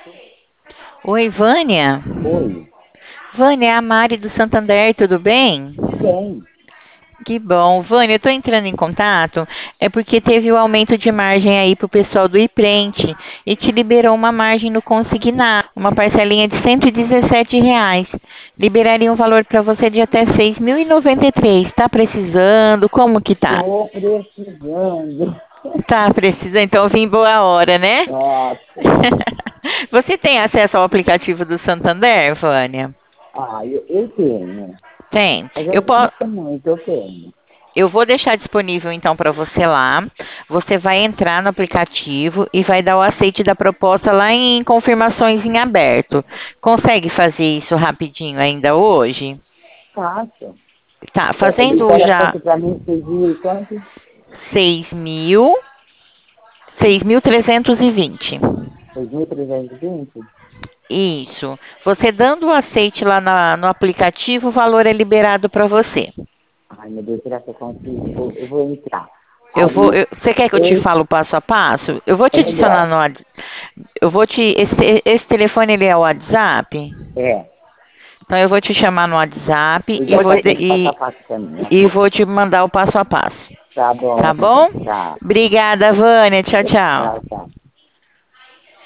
Oi, Vânia. Oi, Vânia, é a Mari do Santander, tudo bem? tudo bem? Que bom. Vânia, eu estou entrando em contato, é porque teve o aumento de margem aí pro pessoal do iPrente e te liberou uma margem no consignar, uma parcelinha de R$ 117. Liberaria um valor para você de até 6.093. Tá precisando? Como que tá? Estou precisando. Tá precisando? Então eu vim boa hora, né? Nossa. Você tem acesso ao aplicativo do Santander, Vânia? Eu tenho. Tem. Mas eu não uso muito, eu tenho. Eu vou deixar disponível então para você lá. Você vai entrar no aplicativo e vai dar o aceite da proposta lá em confirmações em aberto. Consegue fazer isso rapidinho ainda hoje? Fácil. Tá, Ele fazendo era já quanto para mim? 6.000 e quanto? 6.000, 6.320. 6.320. Isso. Você dando o aceite lá no aplicativo, o valor é liberado para você. Ai, meu Deus, será que eu consigo? Eu vou entrar. Você quer que eu te Esse fale o passo a passo? Eu vou é te adicionar melhor. no eu vou te esse telefone ele é o WhatsApp? É. Então eu vou te chamar no WhatsApp Eu já quero que passo a e, passo também, e ok? vou te mandar o passo a passo. Tá bom, Tá então. bom? Tá. Obrigada, Vânia. Tchau, Tchau, tchau. tchau.